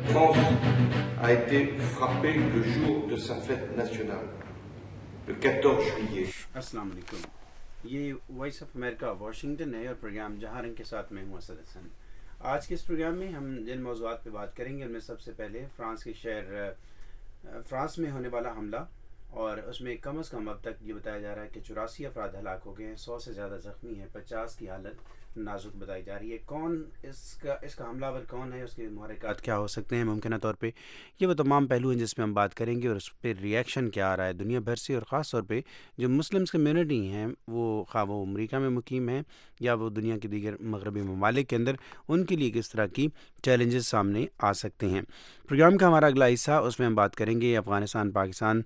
France a été frappée le jour de sa fête nationale, le 14 juillet. السلام علیکم، یہ voice of America Washington ہے اور programme جہاں رنگ کے ساتھ میں ہوں اسد حسن۔ آج کے اس پروگرام میں ہم جن موضوعات پہ بات کریں گے ان میں سب سے پہلے فرانس کے شہر فرانس میں ہونے والا حملہ، اور اس میں کم از کم اب تک یہ بتایا جا رہا ہے کہ 84 افراد ہلاک ہو گئے ہیں، 100 سے زیادہ زخمی ہیں، 50 کی حالت نازک بتائی جا رہی ہے۔ کون اس کا حملہ آور کون ہے، اس کے محرکات کیا ہو سکتے ہیں ممکنہ طور پہ، یہ وہ تمام پہلو ہیں جس پہ ہم بات کریں گے، اور اس پہ ریئیکشن کیا آ رہا ہے دنیا بھر سے، اور خاص طور پہ جو مسلمس کمیونٹی ہیں وہ خواہ وہ امریکہ میں مقیم ہیں یا وہ دنیا کے دیگر مغربی ممالک کے اندر، ان کے لیے کس طرح کی چیلنجز سامنے آ سکتے ہیں۔ پروگرام کا ہمارا اگلا حصہ، اس میں ہم بات کریں گے افغانستان پاکستان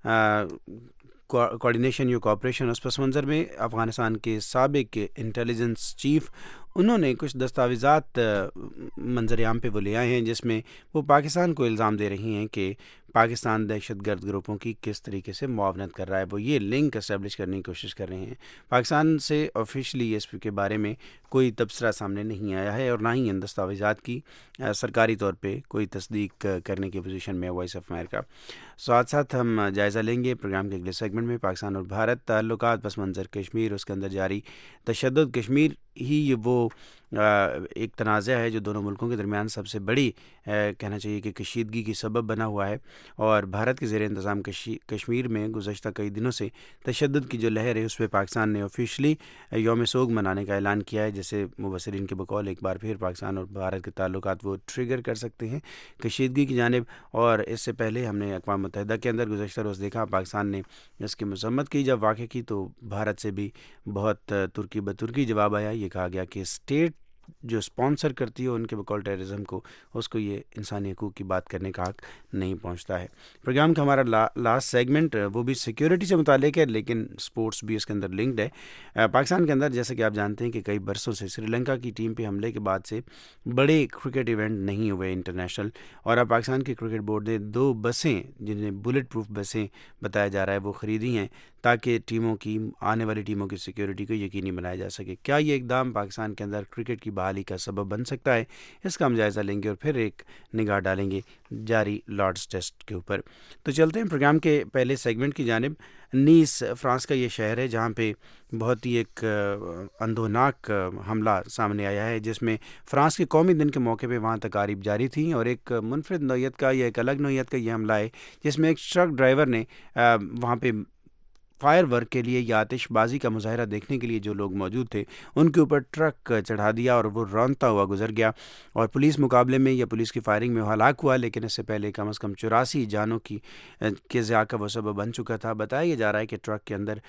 کوآرڈینیشن یا کوآپریشن۔ اس پس منظر میں افغانستان کے سابق انٹیلیجنس چیف، انہوں نے کچھ دستاویزات منظر عام پہ وہ لے آئے ہیں جس میں وہ پاکستان کو الزام دے رہی ہیں کہ پاکستان دہشت گرد گروپوں کی کس طریقے سے معاونت کر رہا ہے، وہ یہ لنک اسٹیبلش کرنے کی کوشش کر رہے ہیں۔ پاکستان سے آفیشلی اس کے بارے میں کوئی تبصرہ سامنے نہیں آیا ہے، اور نہ ہی ان دستاویزات کی سرکاری طور پہ کوئی تصدیق کرنے کی پوزیشن میں وائس آف امریکہ۔ ساتھ ساتھ ہم جائزہ لیں گے پروگرام کے اگلے سیگمنٹ میں پاکستان اور بھارت تعلقات، پس منظر کشمیر، اس کے اندر جاری تشدد، کشمیر ہی وہ ایک تنازع ہے جو دونوں ملکوں کے درمیان سب سے بڑی کہنا چاہیے کہ کشیدگی کی سبب بنا ہوا ہے، اور بھارت کے زیر انتظام کشمیر میں گزشتہ کئی دنوں سے تشدد کی جو لہر ہے اس پہ پاکستان نے آفیشلی یوم سوگ منانے کا اعلان کیا ہے، جیسے مبصرین کے بقول ایک بار پھر پاکستان اور بھارت کے تعلقات وہ ٹریگر کر سکتے ہیں کشیدگی کی جانب۔ اور اس سے پہلے ہم نے اقوام متحدہ کے اندر گزشتہ روز دیکھا پاکستان نے اس کی مذمت کی جب واقع کی، تو بھارت سے بھی بہت ترکی بترکی جواب آیا، یہ کہا گیا کہ اسٹیٹ جو اسپانسر کرتی ہے ان کے بقول ٹیررزم کو، اس کو یہ انسانی حقوق کی بات کرنے کا حق نہیں پہنچتا ہے۔ پروگرام کا ہمارا لاسٹ سیگمنٹ وہ بھی سیکیورٹی سے متعلق ہے، لیکن سپورٹس بھی اس کے اندر لنکڈ ہے۔ پاکستان کے اندر جیسے کہ آپ جانتے ہیں کہ کئی برسوں سے سری لنکا کی ٹیم پہ حملے کے بعد سے بڑے کرکٹ ایونٹ نہیں ہوئے انٹرنیشنل، اور اب پاکستان کی کرکٹ بورڈ نے 2 بسیں جنہیں بلٹ پروف بسیں بتایا جا رہا ہے وہ خریدی ہیں تاکہ ٹیموں کی آنے والی ٹیموں کی سیکیورٹی کو یقینی بنایا جا سکے۔ کیا یہ اقدام پاکستان کے اندر کرکٹ کی بحالی کا سبب بن سکتا ہے، اس کا ہم جائزہ لیں گے، اور پھر ایک نگاہ ڈالیں گے جاری لارڈز ٹیسٹ کے اوپر۔ تو چلتے ہیں پروگرام کے پہلے سیگمنٹ کی جانب۔ نیس فرانس کا یہ شہر ہے جہاں پہ بہت ہی ایک اندھوناک حملہ سامنے آیا ہے، جس میں فرانس کے قومی دن کے موقع پہ وہاں تقاریب جاری تھیں، اور ایک منفرد نوعیت کا یا ایک الگ نوعیت کا یہ حملہ ہے جس میں ایک ٹرک ڈرائیور نے وہاں پہ فائر ورک کے لیے یا آتش بازی کا مظاہرہ دیکھنے کے لیے جو لوگ موجود تھے ان کے اوپر ٹرک چڑھا دیا، اور وہ رونتا ہوا گزر گیا، اور پولیس مقابلے میں یا پولیس کی فائرنگ میں ہلاک ہوا، لیکن اس سے پہلے کم از کم 84 جانوں کے ضیاع کا وہ سبب بن چکا تھا۔ بتایا یہ جا رہا ہے کہ ٹرک کے اندر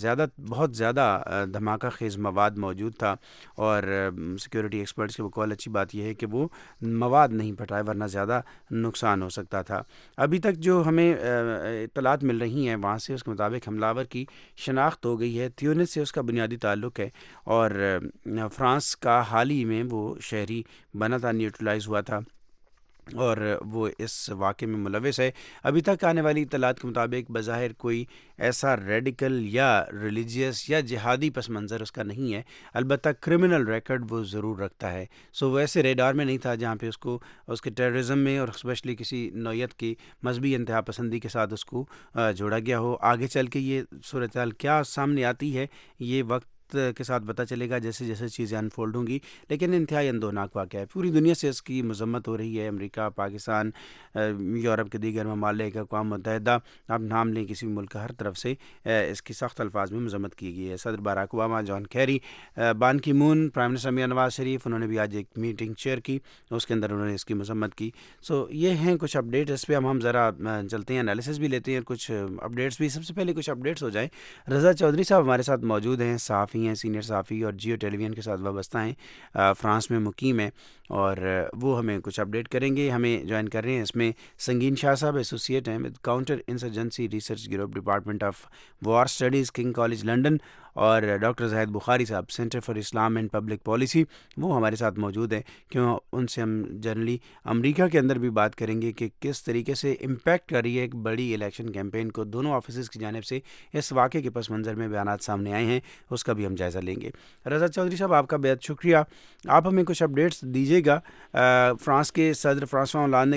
بہت زیادہ دھماکہ خیز مواد موجود تھا، اور سیکیورٹی ایکسپرٹس کے بقول اچھی بات یہ ہے کہ وہ مواد نہیں پھٹائے ورنہ زیادہ نقصان ہو سکتا تھا۔ ابھی تک جو ہمیں اطلاعات مل رہی ہیں وہاں سے، اس کے مطابق حملہ کی شناخت ہو گئی ہے، تیونس سے اس کا بنیادی تعلق ہے، اور فرانس کا حال ہی میں وہ شہری بنا تھا، نیوٹرلائز ہوا تھا، اور وہ اس واقعے میں ملوث ہے۔ ابھی تک آنے والی اطلاعات کے مطابق بظاہر کوئی ایسا ریڈیکل یا ریلیجیس یا جہادی پس منظر اس کا نہیں ہے، البتہ کرمنل ریکارڈ وہ ضرور رکھتا ہے، سو وہ ایسے ریڈار میں نہیں تھا جہاں پہ اس کے ٹیررزم میں اور اسپیشلی کسی نوعیت کی مذہبی انتہا پسندی کے ساتھ اس کو جوڑا گیا ہو۔ آگے چل کے یہ صورتحال کیا سامنے آتی ہے یہ وقت کے ساتھ پتہ چلے گا جیسے جیسے چیزیں انفولڈ ہوں گی، لیکن انتہائی اندوناک واقعہ ہے۔ پوری دنیا سے اس کی مذمت ہو رہی ہے، امریکہ، پاکستان، یورپ کے دیگر ممالک، اقوام متحدہ، آپ نام لیں کسی بھی ملک کا، ہر طرف سے اس کی سخت الفاظ میں مذمت کی گئی ہے۔ صدر باراک اوباما، جان کیری، بان کی مون، پرائم منسٹر میاں نواز شریف، انہوں نے بھی آج ایک میٹنگ چیئر کی، اس کے اندر انہوں نے اس کی مذمت کی۔ سو یہ ہیں کچھ اپڈیٹ، اس پہ ہم ذرا چلتے ہیں، انالیسس بھی لیتے ہیں، کچھ اپڈیٹس بھی۔ سب سے پہلے کچھ اپڈیٹس ہو جائیں۔ رضا چودھری صاحب ہمارے ساتھ موجود ہیں، صحافی ہیں، سینئر صحافی، اور جیو ٹیلی ویژن کے ساتھ وابستہ ہیں، فرانس میں مقیم ہیں، اور وہ ہمیں کچھ اپڈیٹ کریں گے، ہمیں جوائن کر رہے ہیں۔ اس میں سنگین شاہ صاحب ایسوسیٹ ہیں counter insurgency research group, department of war studies, king college London, اور ڈاکٹر زاہد بخاری صاحب centre for Islam and public policy, وہ ہمارے ساتھ موجود ہیں، کیوں ان سے ہم جنرلی امریکہ کے اندر بھی بات کریں گے کہ کس طریقے سے امپیکٹ کر رہی ہے ایک بڑی الیکشن کیمپین کو دونوں آفیسز کی جانب سے، اس واقعے کے پس منظر میں بیانات سامنے آئے ہیں، اس کا بھی ہم جائزہ لیں گے۔ رضا چودھری صاحب آپ کا بہت شکریہ، آپ ہمیں کچھ اپڈیٹس دیجیے گا۔ فرانس کے صدر فرانسوا ہولانڈ